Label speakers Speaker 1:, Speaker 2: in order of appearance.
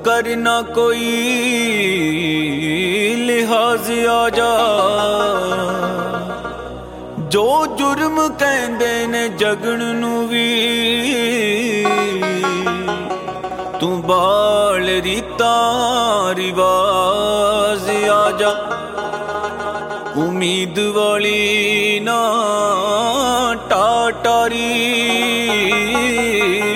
Speaker 1: करना कोई लिहाज आ जा। जो जुर्म कहंदे ने जगण नू वी तू बाल रीता रिवाज आ जा। उम्मीद वाली ना टाटारी